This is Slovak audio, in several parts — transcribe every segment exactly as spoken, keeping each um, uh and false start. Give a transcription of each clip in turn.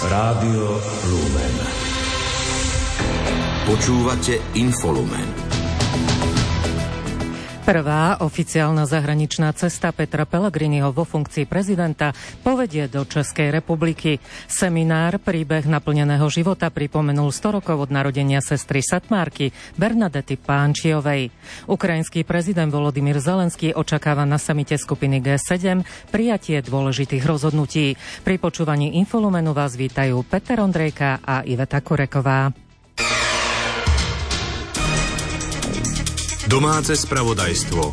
Rádio Lumen. Počúvate Infolumen. Prvá oficiálna zahraničná cesta Petra Pellegriniho vo funkcii prezidenta povedie do Českej republiky. Seminár Príbeh naplneného života pripomenul sto rokov od narodenia sestry Satmárky Bernadety Pánčiovej. Ukrajinský prezident Volodymyr Zelenský očakáva na samite skupiny gé sedem prijatie dôležitých rozhodnutí. Pri počúvaní Infolumenu vás vítajú Peter Ondrejka a Iveta Kureková. Domáce spravodajstvo.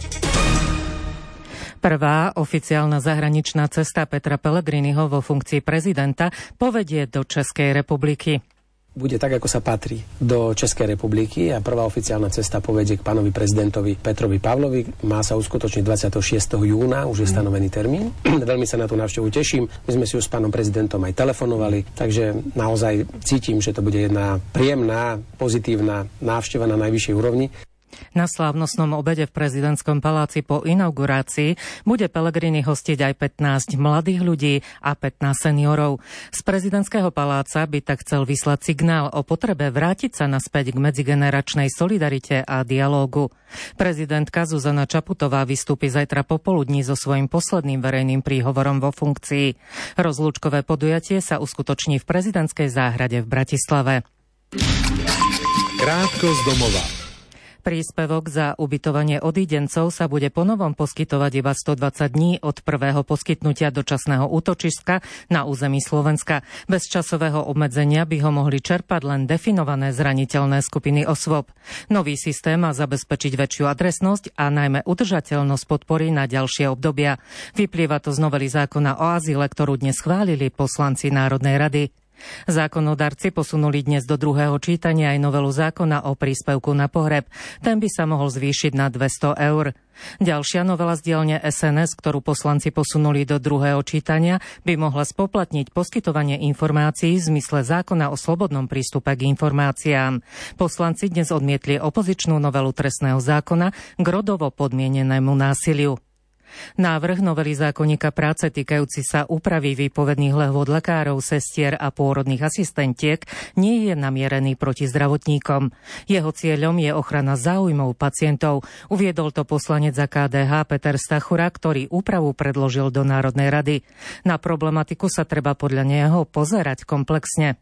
Prvá oficiálna zahraničná cesta Petra Pellegriniho vo funkcii prezidenta povedie do Českej republiky. Bude tak, ako sa patrí do Českej republiky a prvá oficiálna cesta povedie k pánovi prezidentovi Petrovi Pavlovi. Má sa uskutočniť dvadsiateho šiesteho júna, už je stanovený termín. Veľmi sa na tú návštevu teším. My sme si už s pánom prezidentom aj telefonovali, takže naozaj cítim, že to bude jedna príjemná, pozitívna návšteva na najvyššej úrovni. Na slávnostnom obede v prezidentskom paláci po inaugurácii bude Pellegrini hostiť aj pätnásť mladých ľudí a pätnásť seniorov. Z prezidentského paláca by tak chcel vyslať signál o potrebe vrátiť sa naspäť k medzigeneračnej solidarite a dialógu. Prezidentka Zuzana Čaputová vystúpi zajtra popoludní so svojím posledným verejným príhovorom vo funkcii. Rozlúčkové podujatie sa uskutoční v prezidentskej záhrade v Bratislave. Krátko z domova. Príspevok za ubytovanie odídencov sa bude ponovom poskytovať iba stodvadsať dní od prvého poskytnutia dočasného útočiska na území Slovenska. Bez časového obmedzenia by ho mohli čerpať len definované zraniteľné skupiny osôb. Nový systém má zabezpečiť väčšiu adresnosť a najmä udržateľnosť podpory na ďalšie obdobia. Vyplýva to z novely zákona o azyle, ktorú dnes schválili poslanci Národnej rady. Zákonodarci posunuli dnes do druhého čítania aj novelu zákona o príspevku na pohreb. Ten by sa mohol zvýšiť na dvesto eur. Ďalšia novela z dielne es en es, ktorú poslanci posunuli do druhého čítania, by mohla spoplatniť poskytovanie informácií v zmysle zákona o slobodnom prístupe k informáciám. Poslanci dnes odmietli opozičnú novelu trestného zákona k rodovo podmienenému násiliu. Návrh novely zákonníka práce týkajúci sa úpravy výpovedných lehôd lekárov, sestier a pôrodných asistentiek nie je namierený proti zdravotníkom. Jeho cieľom je ochrana záujmov pacientov. Uviedol to poslanec za ká dé há Peter Stachura, ktorý úpravu predložil do Národnej rady. Na problematiku sa treba podľa neho pozerať komplexne.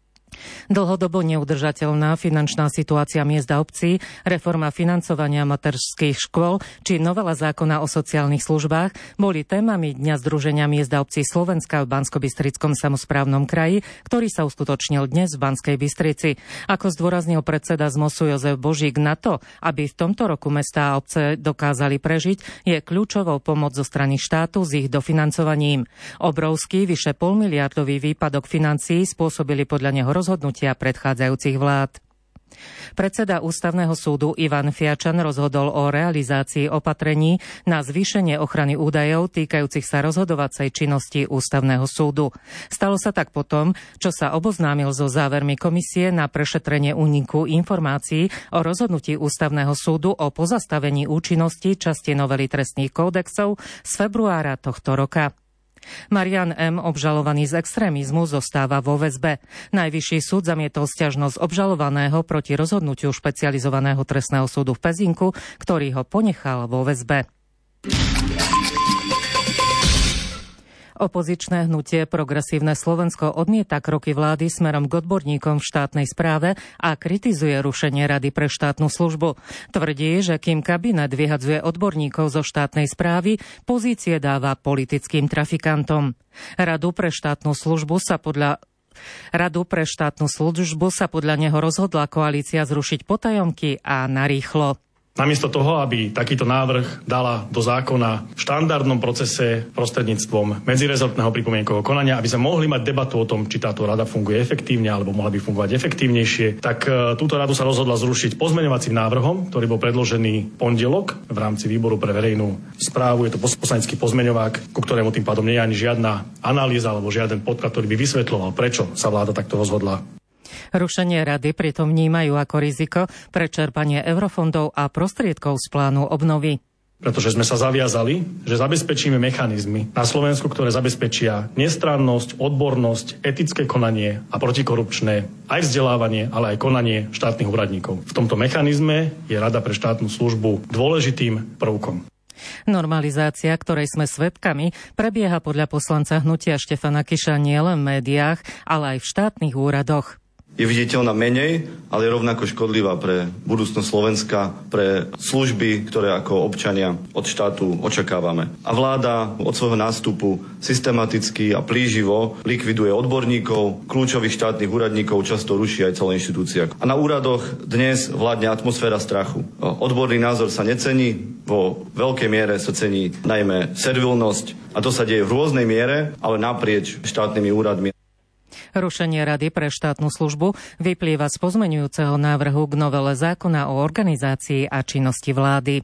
Dlhodobo neudržateľná finančná situácia miest a obcí, reforma financovania materských škôl či novela zákona o sociálnych službách boli témami Dňa Združenia miest a obcí Slovenska v Banskobystrickom samosprávnom kraji, ktorý sa uskutočnil dnes v Banskej Bystrici. Ako zdôraznil predseda zmosu Jozef Božík, na to, aby v tomto roku mestá a obce dokázali prežiť, je kľúčovou pomoc zo strany štátu s ich dofinancovaním. Obrovský, vyše polmiliardový výpadok financií spôsobili podľa neho rozhodnutia predchádzajúcich vlád. Predseda Ústavného súdu Ivan Fiačan rozhodol o realizácii opatrení na zvýšenie ochrany údajov týkajúcich sa rozhodovacej činnosti Ústavného súdu. Stalo sa tak potom, čo sa oboznámil so závermi komisie na prešetrenie úniku informácií o rozhodnutí Ústavného súdu o pozastavení účinnosti časti novely trestných kódexov z februára tohto roka. Marian M., obžalovaný z extrémizmu, zostáva vo väzbe. Najvyšší súd zamietol sťažnosť obžalovaného proti rozhodnutiu špecializovaného trestného súdu v Pezinku, ktorý ho ponechal vo väzbe. Opozičné hnutie Progresívne Slovensko odmieta kroky vlády smerom k odborníkom v štátnej správe a kritizuje rušenie Rady pre štátnu službu. Tvrdí, že kým kabinet vyhadzuje odborníkov zo štátnej správy, pozície dáva politickým trafikantom. Radu pre štátnu službu sa podľa Radu pre štátnu službu sa podľa neho rozhodla koalícia zrušiť potajomky a narýchlo. Namiesto toho, aby takýto návrh dala do zákona v štandardnom procese prostredníctvom medzirezortného pripomienkového konania, aby sme mohli mať debatu o tom, či táto rada funguje efektívne alebo mohla by fungovať efektívnejšie, tak túto radu sa rozhodla zrušiť pozmeňovacím návrhom, ktorý bol predložený pondelok v rámci výboru pre verejnú správu. Je to poslanecký pozmeňovák, ku ktorému tým pádom nie je ani žiadna analýza alebo žiaden podklad, ktorý by vysvetľoval, prečo sa vláda takto rozhodla. Rušenie rady pritom vnímajú ako riziko pre čerpanie eurofondov a prostriedkov z plánu obnovy. pretože sme sa zaviazali, že zabezpečíme mechanizmy na Slovensku, ktoré zabezpečia nestrannosť, odbornosť, etické konanie a protikorupčné aj vzdelávanie, ale aj konanie štátnych úradníkov. V tomto mechanizme je Rada pre štátnu službu dôležitým prvkom. Normalizácia, ktorej sme svedkami, prebieha podľa poslanca hnutia Štefana Kiša nielen v médiách, ale aj v štátnych úradoch. Je viditeľná menej, ale je rovnako škodlivá pre budúcnosť Slovenska, pre služby, ktoré ako občania od štátu očakávame. A vláda od svojho nástupu systematicky a plíživo likviduje odborníkov, kľúčových štátnych úradníkov, často ruší aj celá inštitúcia. A na úradoch dnes vládne atmosféra strachu. Odborný názor sa necení, vo veľkej miere sa cení najmä servilnosť. A to sa deje v rôznej miere, ale naprieč štátnymi úradmi. Rušenie Rady pre štátnu službu vyplýva z pozmeňujúceho návrhu k novele zákona o organizácii a činnosti vlády.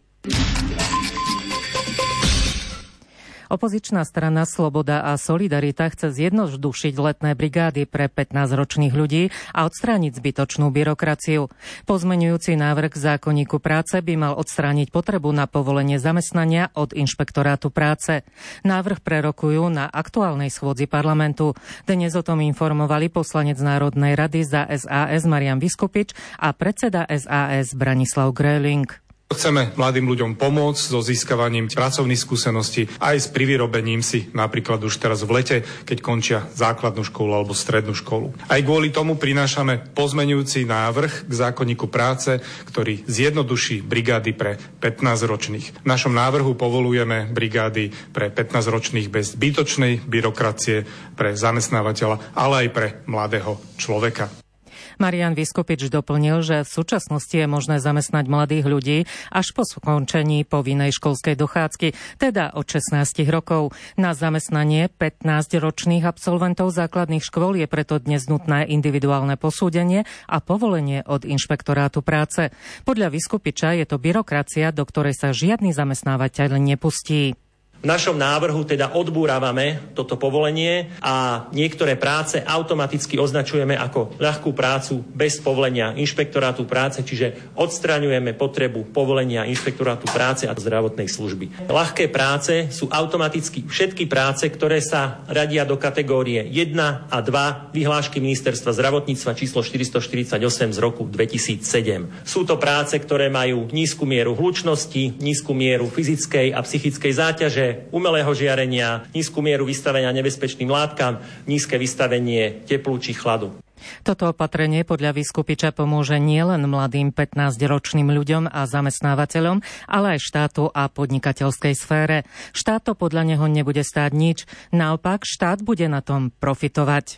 Opozičná strana Sloboda a Solidarita chce zjednodušiť letné brigády pre pätnásťročných ľudí a odstrániť zbytočnú byrokraciu. Pozmeňujúci návrh k zákonníku práce by mal odstrániť potrebu na povolenie zamestnania od Inšpektorátu práce. Návrh prerokujú na aktuálnej schôdzi parlamentu. Dnes o tom informovali poslanec Národnej rady za es a es Marian Vyskupič a predseda es a es Branislav Gröling. Chceme mladým ľuďom pomôcť so získavaním pracovných skúseností aj s privyrobením si napríklad už teraz v lete, keď končia základnú školu alebo strednú školu. Aj kvôli tomu prinášame pozmeňujúci návrh k zákonníku práce, ktorý zjednoduší brigády pre pätnásťročných. V našom návrhu povolujeme brigády pre pätnásťročných bez zbytočnej byrokracie pre zamestnávateľa, ale aj pre mladého človeka. Marian Vyskupič doplnil, že v súčasnosti je možné zamestnať mladých ľudí až po skončení povinnej školskej dochádzky, teda od šestnásť rokov. Na zamestnanie pätnásťročných absolventov základných škôl je preto dnes nutné individuálne posúdenie a povolenie od Inšpektorátu práce. Podľa Vyskupiča je to byrokracia, do ktorej sa žiadny zamestnávateľ nepustí. V našom návrhu teda odbúravame toto povolenie a niektoré práce automaticky označujeme ako ľahkú prácu bez povolenia Inšpektorátu práce, čiže odstraňujeme potrebu povolenia Inšpektorátu práce a zdravotnej služby. Ľahké práce sú automaticky všetky práce, ktoré sa radia do kategórie jedna a dva vyhlášky Ministerstva zdravotníctva číslo štyristoštyridsaťosem z roku dvetisícsedem. Sú to práce, ktoré majú nízku mieru hlučnosti, nízku mieru fyzickej a psychickej záťaže, umelého žiarenia, nízku mieru vystavenia nebezpečným látkam, nízke vystavenie teplu či chladu. Toto opatrenie podľa Vyskupiča pomôže nielen mladým pätnásťročným ľuďom a zamestnávateľom, ale aj štátu a podnikateľskej sfére. Štát to podľa neho nebude stáť nič, naopak štát bude na tom profitovať.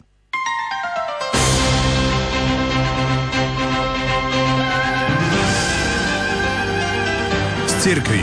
Z cirkvi.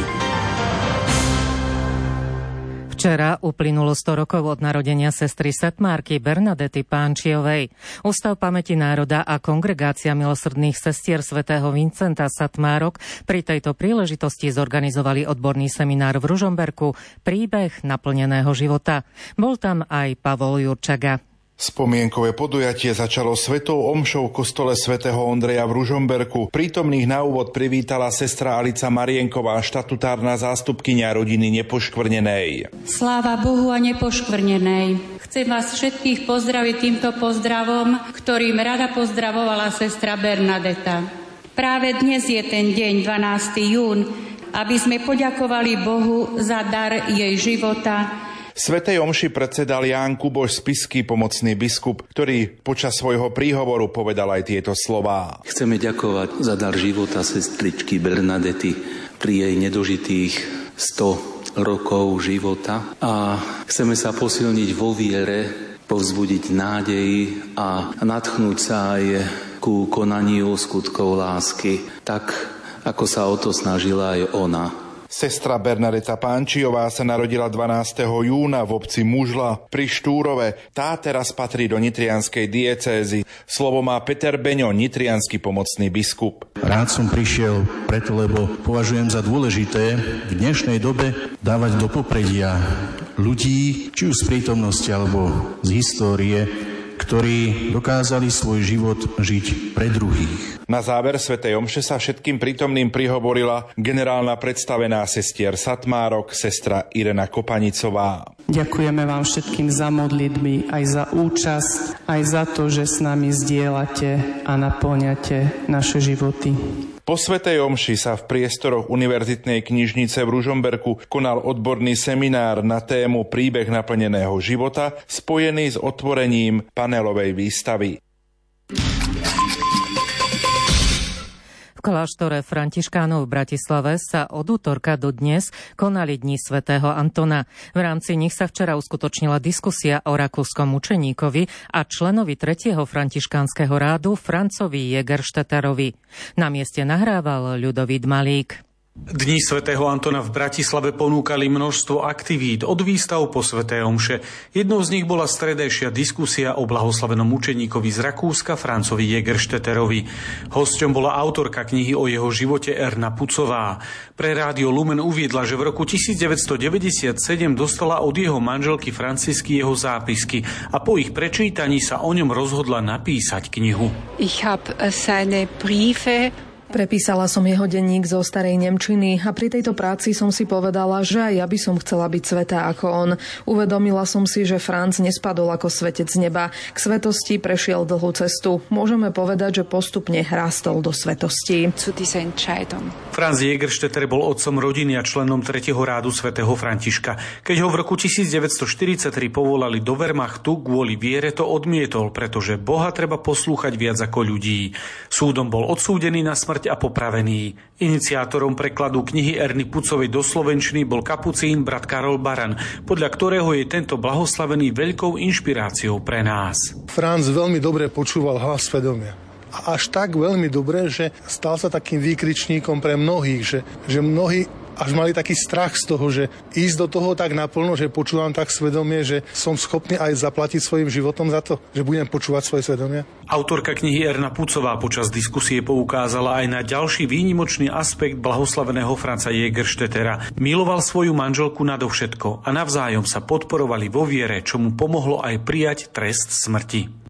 Včera uplynulo sto rokov od narodenia sestry Setmárky Bernadety Pánčiovej. Ústav pamäti národa a kongregácia milosrdných sestier svätého Vincenta Satmárok pri tejto príležitosti zorganizovali odborný seminár v Ružomberku Príbeh naplneného života. Bol tam aj Pavol Jurčaga. Spomienkové podujatie začalo svetou omšou v kostole svätého Ondreja v Ružomberku. Prítomných na úvod privítala sestra Alica Marienková, štatutárna zástupkyňa rodiny Nepoškvrnenej. Sláva Bohu a Nepoškvrnenej. Chcem vás všetkých pozdraviť týmto pozdravom, ktorým rada pozdravovala sestra Bernadeta. Práve dnes je ten deň, dvanásteho júna, aby sme poďakovali Bohu za dar jej života. Svätej omši predsedal Ján Kuboš Spišský, pomocný biskup, ktorý počas svojho príhovoru povedal aj tieto slová. Chceme ďakovať za dar života sestričky Bernadety pri jej nedožitých sto rokov života a chceme sa posilniť vo viere, povzbudiť nádej a nadchnúť sa aj ku konaniu skutkov lásky, tak ako sa o to snažila aj ona. Sestra Bernadeta Pánčiová sa narodila dvanásteho júna v obci Mužla pri Štúrove. Tá teraz patrí do nitrianskej diecézy. Slovo má Peter Beňo, nitriansky pomocný biskup. Rád som prišiel preto, lebo považujem za dôležité v dnešnej dobe dávať do popredia ľudí, či už z prítomnosti alebo z histórie, ktorí dokázali svoj život žiť pre druhých. Na záver svätej omše sa všetkým prítomným prihovorila generálna predstavená sestier Satmárok, sestra Irena Kopanicová. Ďakujeme vám všetkým za modlitby, aj za účasť, aj za to, že s nami zdieľate a naplňate naše životy. Po svätej omši sa v priestoroch Univerzitnej knižnice v Ružomberku konal odborný seminár na tému Príbeh naplneného života, spojený s otvorením panelovej výstavy. V kláštore františkánov v Bratislave sa od útorka do dnes konali dni svätého Antona. V rámci nich sa včera uskutočnila diskusia o rakúskom mučeníkovi a členovi tretieho františkánskeho rádu Francovi Jägerstätterovi. Na mieste nahrával Ľudovít Malík. Dni svätého Antona v Bratislave ponúkali množstvo aktivít od výstav po svätej omše. Jednou z nich bola stredajšia diskusia o blahoslavenom mučeníkovi z Rakúska Francovi Jägerstätterovi. Hosťom bola autorka knihy o jeho živote Erna Pucová. Pre Rádio Lumen uviedla, že v roku devätnásťstodeväťdesiatsedem dostala od jeho manželky Francisky jeho zápisky a po ich prečítaní sa o ňom rozhodla napísať knihu. Ich hab seine Briefe Prepísala som jeho denník zo starej nemčiny a pri tejto práci som si povedala, že aj ja by som chcela byť svätá ako on. Uvedomila som si, že Franc nespadol ako svetec z neba. K svetosti prešiel dlhú cestu. Môžeme povedať, že postupne rastol do svetosti. Franz Jägerstätter bol otcom rodiny a členom tretieho rádu svätého Františka. Keď ho v roku devätnásťstoštyridsaťtri povolali do Wehrmachtu, kvôli viere to odmietol, pretože Boha treba poslúchať viac ako ľudí. Súdom bol odsúdený na smrť a popravený. Iniciátorom prekladu knihy Erny Pucovej do slovenčiny bol kapucín brat Karol Baran, podľa ktorého je tento blahoslavený veľkou inšpiráciou pre nás. Franz veľmi dobre počúval hlas svedomia. A až tak veľmi dobre, že stal sa takým výkričníkom pre mnohých, že, že mnohí až mali taký strach z toho, že ísť do toho tak naplno, že počúvam tak svedomie, že som schopný aj zaplatiť svojim životom za to, že budem počúvať svoje svedomie. Autorka knihy Erna Pucová počas diskusie poukázala aj na ďalší výnimočný aspekt blahoslaveného Franca Jägerstättera. Miloval svoju manželku nadovšetko a navzájom sa podporovali vo viere, čo mu pomohlo aj prijať trest smrti.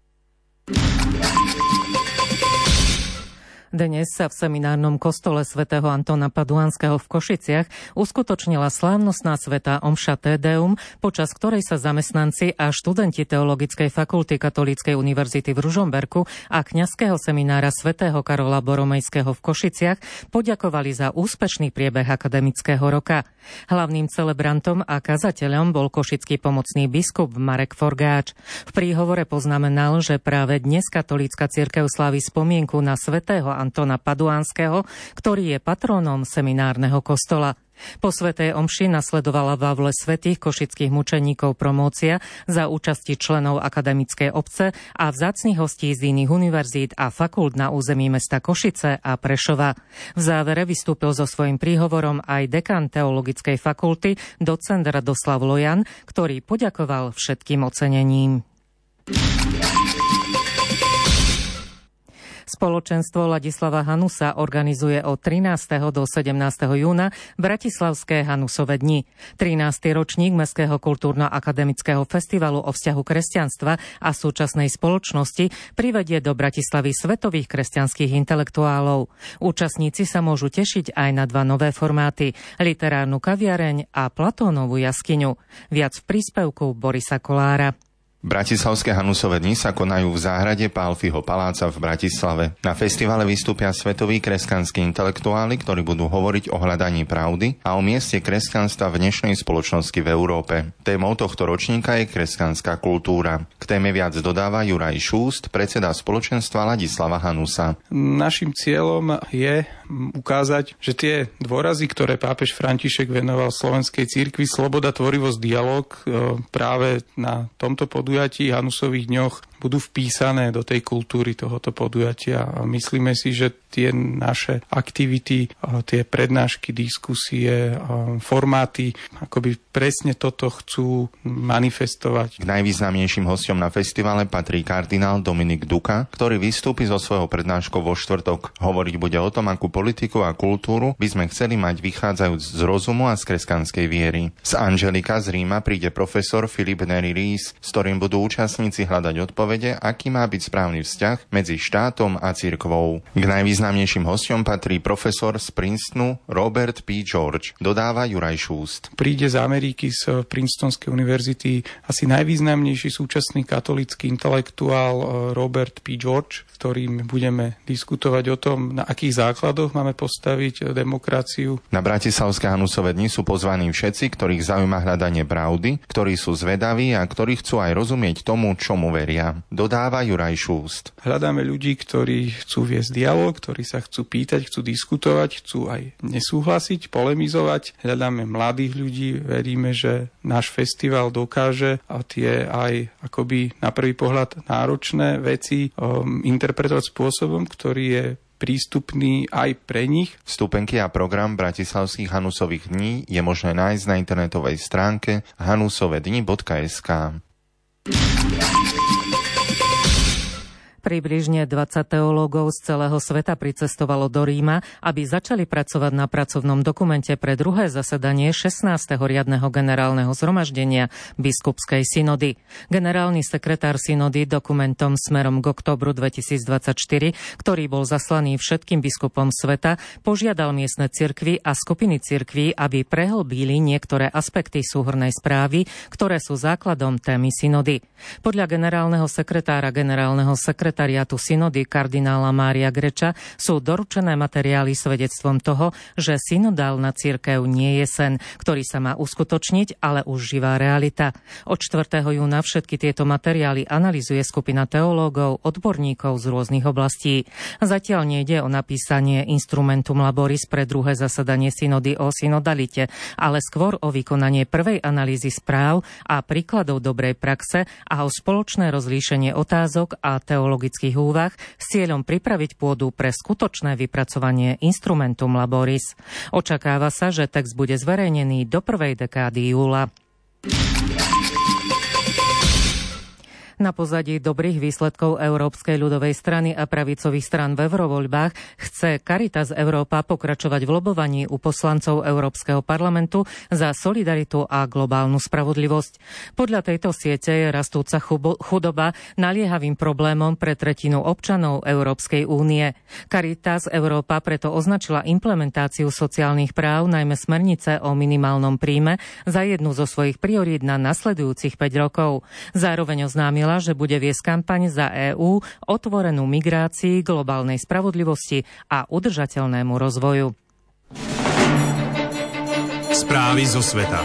Dnes sa v seminárnom kostole svätého Antona Paduánskeho v Košiciach uskutočnila slávnostná svätá omša Te Deum, počas ktorej sa zamestnanci a študenti Teologickej fakulty Katolíckej univerzity v Ružomberku a kňazského seminára svätého Karola Boromejského v Košiciach poďakovali za úspešný priebeh akademického roka. Hlavným celebrantom a kazateľom bol košický pomocný biskup Marek Forgáč. V príhovore poznamenal, že práve dnes katolícka cirkev slávi spomienku na svätého Antona Paduánskeho, ktorý je patrónom seminárneho kostola. Po svätej omši nasledovala v aule svätých košických mučeníkov promócia za účasti členov akademickej obce a vzácnych hostí z iných univerzít a fakult na území mesta Košice a Prešova. V závere vystúpil so svojím príhovorom aj dekan Teologickej fakulty, docent Radoslav Lojan, ktorý poďakoval všetkým ocenením. Spoločenstvo Ladislava Hanusa organizuje od trinásteho do sedemnásteho júna bratislavské Hanusove dni. trinásty ročník Mestského kultúrno-akademického festivalu o vzťahu kresťanstva a súčasnej spoločnosti privedie do Bratislavy svetových kresťanských intelektuálov. Účastníci sa môžu tešiť aj na dva nové formáty: literárnu kaviareň a Platónovú jaskyňu. Viac v príspevku Borisa Kolára. Bratislavské Hanusove dni sa konajú v záhrade Pálfiho paláca v Bratislave. Na festivale vystúpia svetoví kresťanskí intelektuáli, ktorí budú hovoriť o hľadaní pravdy a o mieste kresťanstva v dnešnej spoločnosti v Európe. Témou tohto ročníka je kresťanská kultúra. K téme viac dodáva Juraj Šúst, predseda spoločenstva Ladislava Hanusa. Naším cieľom je ukázať, že tie dôrazy, ktoré pápež František venoval slovenskej cirkvi, sloboda, tvorivosť, dialog, práve na tomto podujatí Hanusových dňoch budú vpísané do tej kultúry tohoto podujatia. A myslíme si, že tie naše aktivity, tie prednášky, diskusie, formáty, akoby presne toto chcú manifestovať. K najvýznamnejším hosťom na festivale patrí kardinál Dominik Duka, ktorý vystúpi zo svojho prednáškou vo štvrtok. Hovoriť bude o tom, akú politiku a kultúru by sme chceli mať vychádzajúc z rozumu a z kresťanskej viery. Z Angelika z Ríma príde profesor Filip Neri Ries, s ktorým budú účastníci hľadať odpovede, aký má byť správny vzťah medzi štátom a cirkvou. K najvýznamnejším hosťom patrí profesor z Princetonu Robert P. George, dodáva Juraj Šúst. Príde z Ameriky z Princetonskej univerzity asi najvýznamnejší súčasný katolícky intelektuál Robert P. George, ktorým budeme diskutovať o tom, na akých základoch máme postaviť demokraciu. Na Bratislavské Hanusové dni sú pozvaní všetci, ktorých zaujíma hľadanie pravdy, ktorí sú zvedaví a ktorí chcú aj rozumieť tomu, čomu veria. Dodáva Juraj Šúst. Hľadáme ľudí, ktorí chcú viesť dialog, ktorí sa chcú pýtať, chcú diskutovať, chcú aj nesúhlasiť, polemizovať. Hľadáme mladých ľudí, veríme, že náš festival dokáže a tie aj akoby na prvý pohľad náročné veci um, interpretovať spôsobom, ktorý je prístupný aj pre nich. Vstupenky a program Bratislavských Hanusových dní je možné nájsť na internetovej stránke hanusovedni bodka es ká. Približne dvadsať teológov z celého sveta pricestovalo do Ríma, aby začali pracovať na pracovnom dokumente pre druhé zasadanie šestnásteho riadneho generálneho zhromaždenia biskupskej synody. Generálny sekretár synody dokumentom smerom k októbru dvetisícdvadsaťštyri, ktorý bol zaslaný všetkým biskupom sveta, požiadal miestne cirkvi a skupiny cirkví, aby prehlbili niektoré aspekty súhrnnej správy, ktoré sú základom témy synody. Podľa generálneho sekretára generálneho sekretára sekretariátu synody kardinála Mária Greča sú doručené materiály svedectvom toho, že synodálna cirkev nie je sen, ktorý sa má uskutočniť, ale už živá realita. Od štvrtého júna všetky tieto materiály analyzuje skupina teológov, odborníkov z rôznych oblastí. Zatiaľ nejde o napísanie instrumentum laboris pre druhé zasadanie synody o synodalite, ale skôr o vykonanie prvej analýzy správ a príkladov dobrej praxe a o spoločné rozlíšenie otázok a teologických úvah s cieľom pripraviť pôdu pre skutočné vypracovanie instrumentum laboris. Očakáva sa, že text bude zverejnený do prvej dekády júla. Na pozadí dobrých výsledkov Európskej ľudovej strany a pravicových strán v eurovoľbách chce Caritas Európa pokračovať v lobovaní u poslancov Európskeho parlamentu za solidaritu a globálnu spravodlivosť. Podľa tejto siete je rastúca chudoba naliehavým problémom pre tretinu občanov Európskej únie. Caritas Európa preto označila implementáciu sociálnych práv, najmä smernice o minimálnom príjme, za jednu zo svojich priorít na nasledujúcich päť rokov. Zároveň oznámila, že bude viesť kampaň za EÚ otvorenú migrácii, globálnej spravodlivosti a udržateľnému rozvoju. Správy zo sveta.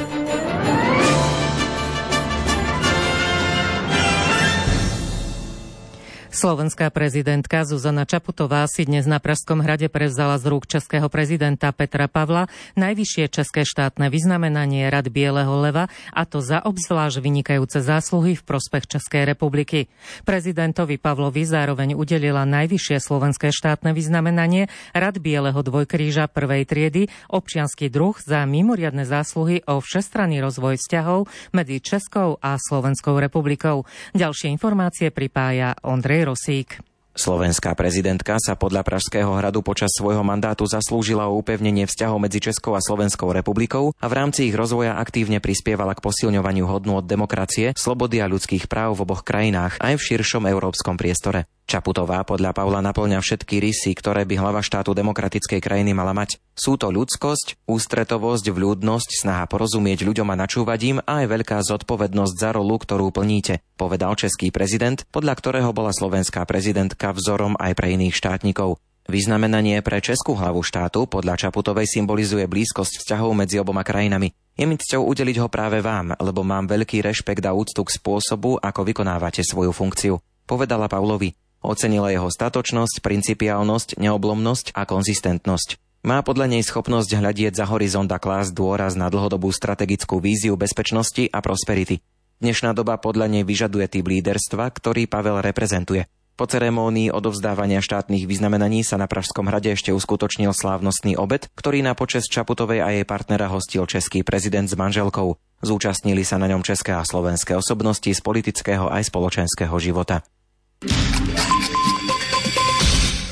Slovenská prezidentka Zuzana Čaputová si dnes na Pražskom hrade prevzala z rúk českého prezidenta Petra Pavla najvyššie české štátne vyznamenanie Rad Bieleho leva, a to za obzvlášť vynikajúce zásluhy v prospech Českej republiky. Prezidentovi Pavlovi zároveň udelila najvyššie slovenské štátne vyznamenanie Rad Bieleho dvojkríža prvej triedy, občiansky druh za mimoriadne zásluhy o všestranný rozvoj vzťahov medzi Českou a Slovenskou republikou. Ďalšie informácie pripája Ondrej Rosík. Slovenská prezidentka sa podľa Pražského hradu počas svojho mandátu zaslúžila o upevnenie vzťahov medzi Českou a Slovenskou republikou a v rámci ich rozvoja aktívne prispievala k posilňovaniu hodnôt demokracie, slobody a ľudských práv v oboch krajinách aj v širšom európskom priestore. Čaputová podľa Pavla naplňa všetky rysy, ktoré by hlava štátu demokratickej krajiny mala mať. Sú to ľudskosť, ústretovosť, vľúdnosť, snaha porozumieť ľuďom a načúvať im a aj veľká zodpovednosť za rolu, ktorú plníte, povedal český prezident, podľa ktorého bola slovenská prezidentka vzorom aj pre iných štátnikov. Vyznamenanie pre českú hlavu štátu podľa Čaputovej symbolizuje blízkosť vzťahov medzi oboma krajinami. Je mi cťou udeliť ho práve vám, lebo mám veľký rešpekt a úctu k spôsobu, ako vykonávate svoju funkciu, povedala Pavlovi. Ocenila jeho statočnosť, principiálnosť, neoblomnosť a konzistentnosť. Má podľa nej schopnosť hľadieť za horizont a klásť dôraz na dlhodobú strategickú víziu bezpečnosti a prosperity. Dnešná doba podľa nej vyžaduje typ líderstva, ktorý Pavel reprezentuje. Po ceremónii odovzdávania štátnych vyznamenaní sa na Pražskom hrade ešte uskutočnil slávnostný obed, ktorý na počesť Čaputovej a jej partnera hostil český prezident s manželkou. Zúčastnili sa na ňom české a slovenské osobnosti z politického aj spoločenského života.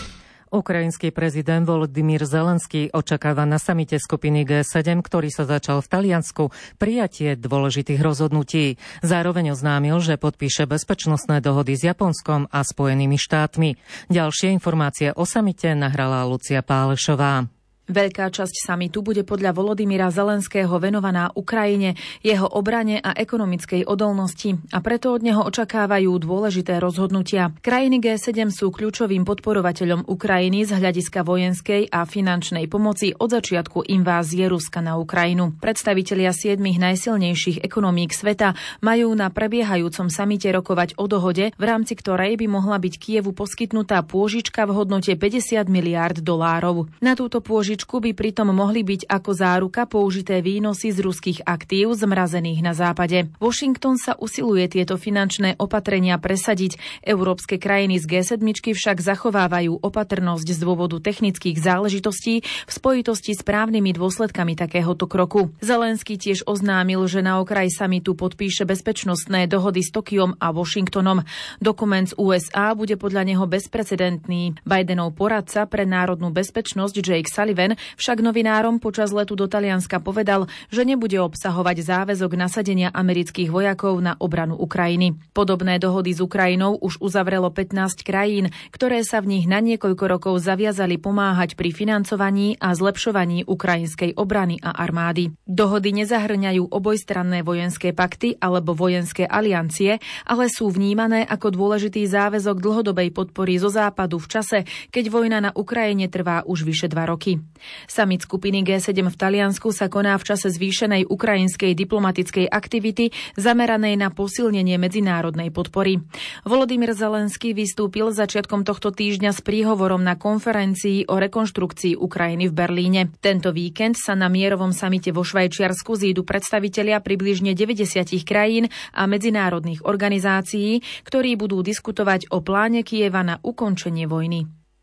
Ukrajinský prezident Volodymyr Zelenský očakáva na samite skupiny gé sedem, ktorý sa začal v Taliansku, prijatie dôležitých rozhodnutí. Zároveň oznámil, že podpíše bezpečnostné dohody s Japonskom a Spojenými štátmi. Ďalšie informácie o samite nahrala Lucia Pálešová. Veľká časť samitu bude podľa Volodymyra Zelenského venovaná Ukrajine, jeho obrane a ekonomickej odolnosti a preto od neho očakávajú dôležité rozhodnutia. Krajiny gé sedem sú kľúčovým podporovateľom Ukrajiny z hľadiska vojenskej a finančnej pomoci od začiatku invázie Ruska na Ukrajinu. Predstavitelia siedmich najsilnejších ekonomík sveta majú na prebiehajúcom samite rokovať o dohode, v rámci ktorej by mohla byť Kyjevu poskytnutá pôžička v hodnote päťdesiat miliárd dolárov. Na túto pôžičku by pritom mohli byť ako záruka použité výnosy z ruských aktív zmrazených na západe. Washington sa usiluje tieto finančné opatrenia presadiť. Európske krajiny z gé sedem však zachovávajú opatrnosť z dôvodu technických záležitostí v spojitosti s právnymi dôsledkami takéhoto kroku. Zelenský tiež oznámil, že na okraj samitu podpíše bezpečnostné dohody s Tokiom a Washingtonom. Dokument z ú es á bude podľa neho bezprecedentný. Bidenov poradca pre národnú bezpečnosť Jake Sullivan však novinárom počas letu do Talianska povedal, že nebude obsahovať záväzok nasadenia amerických vojakov na obranu Ukrajiny. Podobné dohody s Ukrajinou už uzavrelo pätnásť krajín, ktoré sa v nich na niekoľko rokov zaviazali pomáhať pri financovaní a zlepšovaní ukrajinskej obrany a armády. Dohody nezahŕňajú obojstranné vojenské pakty alebo vojenské aliancie, ale sú vnímané ako dôležitý záväzok dlhodobej podpory zo západu v čase, keď vojna na Ukrajine trvá už vyše dva roky. Samit skupiny gé sedem v Taliansku sa koná v čase zvýšenej ukrajinskej diplomatickej aktivity zameranej na posilnenie medzinárodnej podpory. Volodymyr Zelenský vystúpil začiatkom tohto týždňa s príhovorom na konferencii o rekonštrukcii Ukrajiny v Berlíne. Tento víkend sa na mierovom samite vo Švajčiarsku zídu predstavitelia približne deväťdesiat krajín a medzinárodných organizácií, ktorí budú diskutovať o pláne Kyjeva na ukončenie vojny.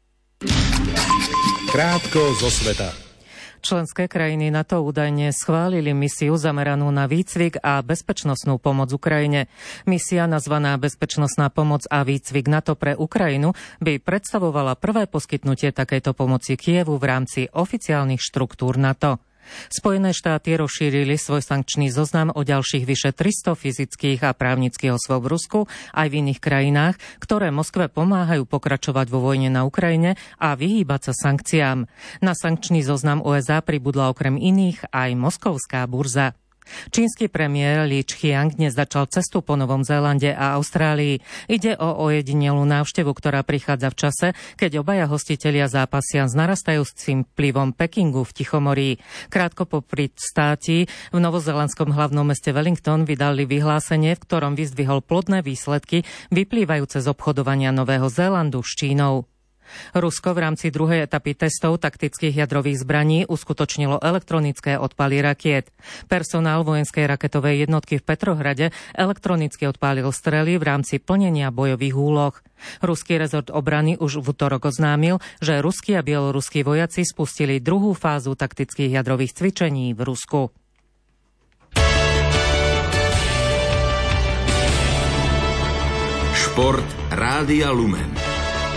Krátko zo sveta. Členské krajiny NATO údajne schválili misiu zameranú na výcvik a bezpečnostnú pomoc Ukrajine. Misia nazvaná Bezpečnostná pomoc a výcvik NATO pre Ukrajinu by predstavovala prvé poskytnutie takejto pomoci Kyjevu v rámci oficiálnych štruktúr NATO. Spojené štáty rozšírili svoj sankčný zoznam o ďalších vyše tristo fyzických a právnických osôb v Rusku aj v iných krajinách, ktoré Moskve pomáhajú pokračovať vo vojne na Ukrajine a vyhýbať sa sankciám. Na sankčný zoznam ú es á pribudla okrem iných aj moskovská burza. Čínsky premiér Li Qiang dnes začal cestu po Novom Zélande a Austrálii. Ide o ojedinelú návštevu, ktorá prichádza v čase, keď obaja hostitelia zápasia s narastajúcim vplyvom Pekingu v Tichomorí. Krátko po pristáti v novozélandskom hlavnom meste Wellington vydali vyhlásenie, v ktorom vyzdvihol plodné výsledky vyplývajúce z obchodovania Nového Zélandu s Čínou. Rusko v rámci druhej etapy testov taktických jadrových zbraní uskutočnilo elektronické odpaly rakiet. Personál vojenskej raketovej jednotky v Petrohrade elektronicky odpálil strely v rámci plnenia bojových úloh. Ruský rezort obrany už v utorok oznámil, že ruskí a bieloruskí vojaci spustili druhú fázu taktických jadrových cvičení v Rusku. Šport Rádia Lumen.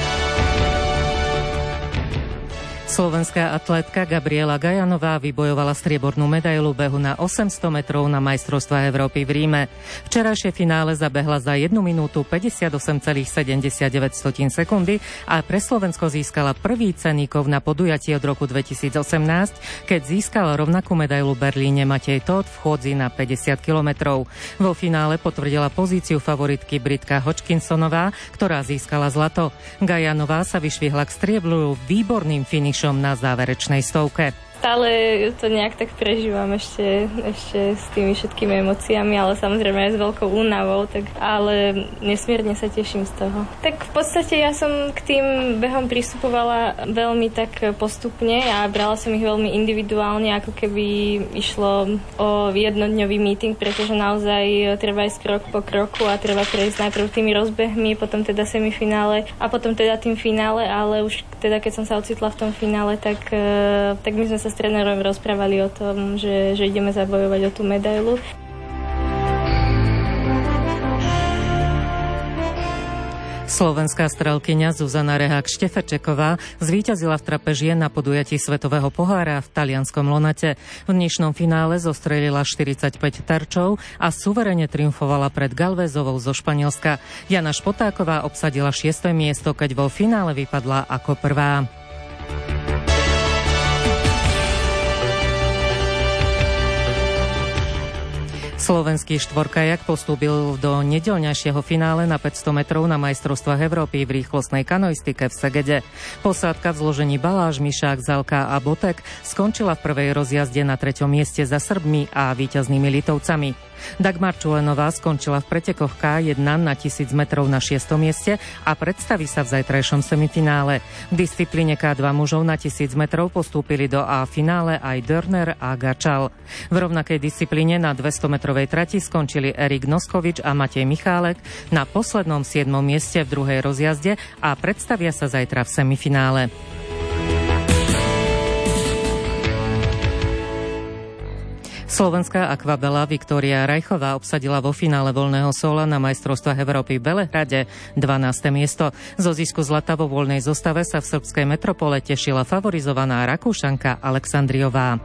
Slovenská atlétka Gabriela Gajanová vybojovala striebornú medailu behu na osemsto metrov na majstrovstvá Európy v Ríme. Včerajšie finále zabehla za jednu minútu päťdesiatosem celých sedemdesiatdeväť sekundy a pre Slovensko získala prvý ceníkov na podujatí od roku dvetisícosemnásť, keď získala rovnakú medailu v Berlíne Matej Todt v chôdzi na päťdesiat kilometrov. Vo finále potvrdila pozíciu favoritky Britka Hodgkinsonová, ktorá získala zlato. Gajanová sa vyšvihla k strieblu výborným finišom na záverečnej stovke. Stále to nejak tak prežívam ešte, ešte s tými všetkými emóciami, ale samozrejme aj s veľkou únavou, tak, ale nesmierne sa teším z toho. Tak v podstate ja som k tým behom pristupovala veľmi tak postupne a brala som ich veľmi individuálne, ako keby išlo o jednodňový meeting, pretože naozaj treba ísť krok po kroku a treba prejsť najprv tými rozbehmi, potom teda semifinále a potom teda tým finále, ale už teda keď som sa ocitla v tom finále, tak, tak my sme sa s trénerom rozprávali o tom, že, že ideme zabojovať o tú medailu. Slovenská strelkyňa Zuzana Rehák-Štefečeková zvíťazila v trape žien na podujatí Svetového pohára v talianskom Lonate. V dnešnom finále zostrelila štyridsaťpäť terčov a suverene triumfovala pred Galvézovou zo Španielska. Jana Špotáková obsadila šieste miesto, keď vo finále vypadla ako prvá. Slovenský štvorkajak postúpil do nedeľňajšieho finále na päťsto metrov na majstrovstvách Európy v rýchlostnej kanoistike v Segede. Posádka v zložení Baláž, Mišák, Zalka a Botek skončila v prvej rozjazde na treťom mieste za Srbmi a víťaznými Litovcami. Dagmar Čulenová skončila v pretekoch ká jeden na tisíc metrov na šiestom mieste a predstaví sa v zajtrajšom semifinále. V disciplíne ká dva mužov na tisíc metrov postúpili do A finále aj Dörner a Gačal. V rovnakej disciplíne na dvestometrovej trati skončili Erik Noskovič a Matej Michálek na poslednom siedmom mieste v druhej rozjazde a predstavia sa zajtra v semifinále. Slovenská akvabela Viktória Rajchová obsadila vo finále voľného sóla na majstrovstvách Európy v Belehrade dvanáste miesto. Zo zisku zlata vo voľnej zostave sa v srbskej metropole tešila favorizovaná Rakúšanka Alexandriová.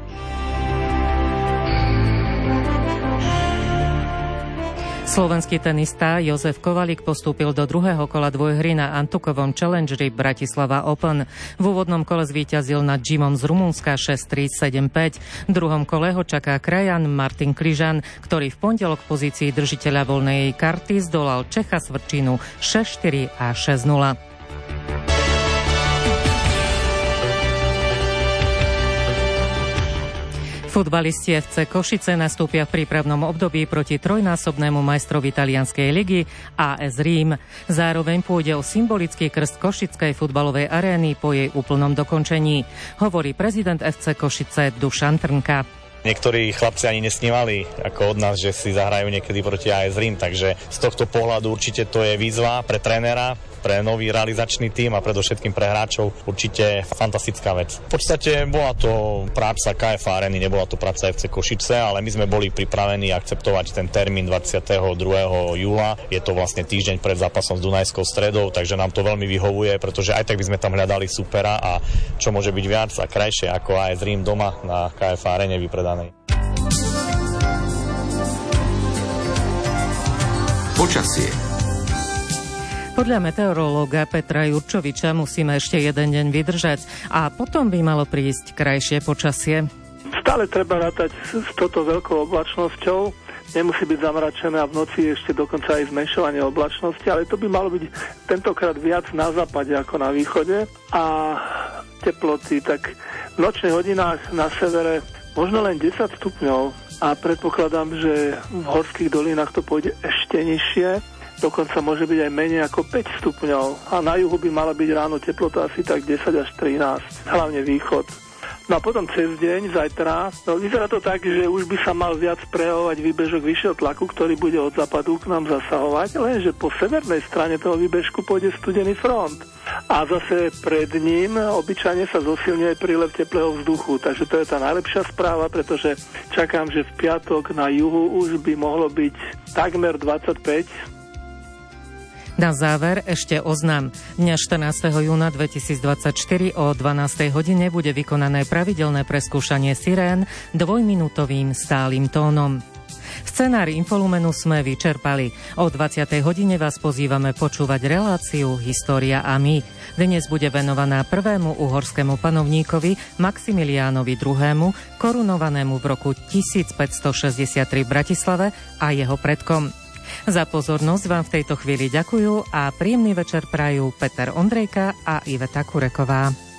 Slovenský tenista Jozef Kovalík postúpil do druhého kola dvojhry na Antukovom Challengeri Bratislava Open. V úvodnom kole zvíťazil nad Jimom z Rumunska šesť tri sedem päť. V druhom kole ho čaká krajan Martin Kližan, ktorý v pondelok v pozícii držiteľa voľnej karty zdolal Čecha Svrčinu šesť štyri a šesť nula. Futbalisti ef cé Košice nastúpia v prípravnom období proti trojnásobnému majstrovi talianskej ligy á es Rím. Zároveň pôjde o symbolický krst Košickej futbalovej arény po jej úplnom dokončení, hovorí prezident ef cé Košice Dušan Trnka. Niektorí chlapci ani nesnívali ako od nás, že si zahrajú niekedy proti á es Rím, takže z tohto pohľadu určite to je výzva pre trénera, pre nový realizačný tím a predovšetkým pre hráčov určite fantastická vec. V podstate bola to práca ká ef Areny, nebola to práca ef cé Košice, ale my sme boli pripravení akceptovať ten termín dvadsiateho druhého júla. Je to vlastne týždeň pred zápasom s Dunajskou Stredou, takže nám to veľmi vyhovuje, pretože aj tak by sme tam hľadali supera a čo môže byť viac a krajšie ako á es Rím doma na ká ef Arene vypredanej. Počasie. Podľa meteorológa Petra Jurčoviča musíme ešte jeden deň vydržať a potom by malo prísť krajšie počasie. Stále treba rátať s touto veľkou oblačnosťou. Nemusí byť zamračené a v noci ešte dokonca aj zmenšovanie oblačnosti, ale to by malo byť tentokrát viac na západe ako na východe. A teploty, tak v nočných hodinách na severe možno len desať stupňov a predpokladám, že v horských dolinách to pôjde ešte nižšie. Dokonca môže byť aj menej ako päť stupňov. A na juhu by mala byť ráno teplota asi tak desať až trinásť, hlavne východ. No a potom cez deň, zajtra, no vyzerá to tak, že už by sa mal viac prejavovať výbežok vyššieho tlaku, ktorý bude od západu k nám zasahovať, lenže po severnej strane toho výbežku pôjde studený front. A zase pred ním obyčajne sa zosilňuje prílev teplého vzduchu, takže to je tá najlepšia správa, pretože čakám, že v piatok na juhu už by mohlo byť takmer dvadsaťpäť. Na záver ešte oznam. Dňa štrnásteho júna dvetisícdvadsaťštyri o dvanástej hodine bude vykonané pravidelné preskúšanie sirén dvojminútovým stálym tónom. Scenár Infolumenu sme vyčerpali. O dvadsiatej hodine vás pozývame počúvať reláciu História a my. Dnes bude venovaná prvému uhorskému panovníkovi Maximiliánovi druhému, korunovanému v roku tisícpäťstošesťdesiattri v Bratislave a jeho predkom. Za pozornosť vám v tejto chvíli ďakujú a príjemný večer prajú Peter Ondrejka a Iveta Kureková.